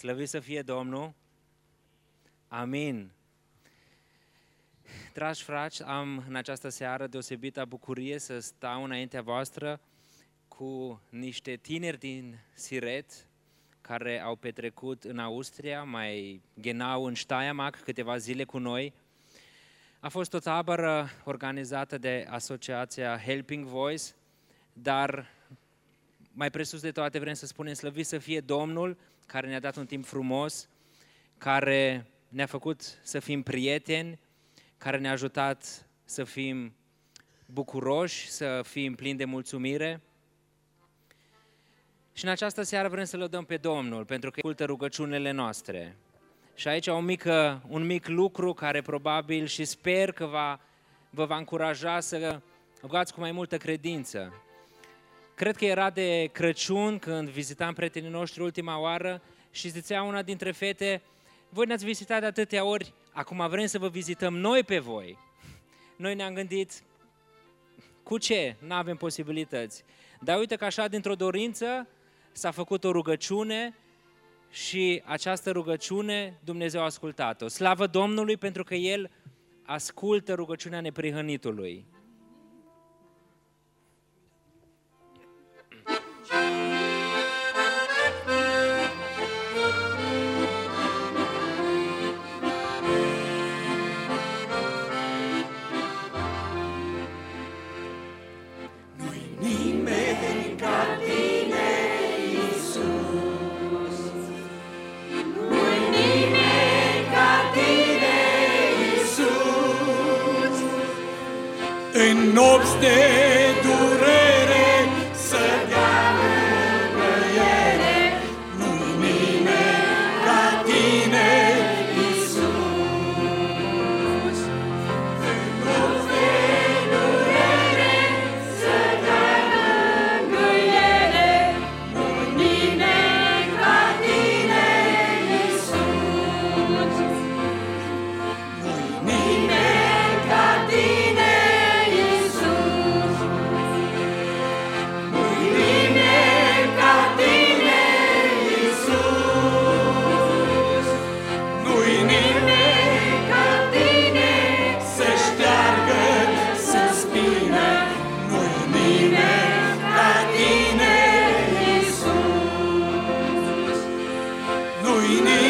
Slăvit să fie Domnul! Amin! Dragi frați, am în această seară deosebită bucurie să stau înaintea voastră cu niște tineri din Siret care au petrecut în Austria, mai genau în Steiermark câteva zile cu noi. A fost o tabără organizată de asociația Helping Voice, dar mai presus de toate vrem să spunem slăvit să fie Domnul, care ne-a dat un timp frumos, care ne-a făcut să fim prieteni, care ne-a ajutat să fim bucuroși, să fim plini de mulțumire. Și în această seară vrem să lăudăm pe Domnul, pentru că ascultă rugăciunile noastre. Și aici un mic lucru care probabil și sper că vă va încuraja să rugați cu mai multă credință. Cred că era de Crăciun când vizitam prietenii noștri ultima oară și zicea una dintre fete: voi ne-ați vizitat de atâtea ori, acum vrem să vă vizităm noi pe voi. Noi ne-am gândit, cu ce? N-avem posibilități. Dar uite că așa, dintr-o dorință, s-a făcut o rugăciune și această rugăciune Dumnezeu a ascultat-o. Slavă Domnului pentru că El ascultă rugăciunea neprihănitului. În nopți de durere să dea mângâiere, nu-i nimeni ca tine, Iisus. În nopți de durere să dea mângâiere, nu-i nimeni ca tine, Iisus. Nu-i nimeni ca tine, we need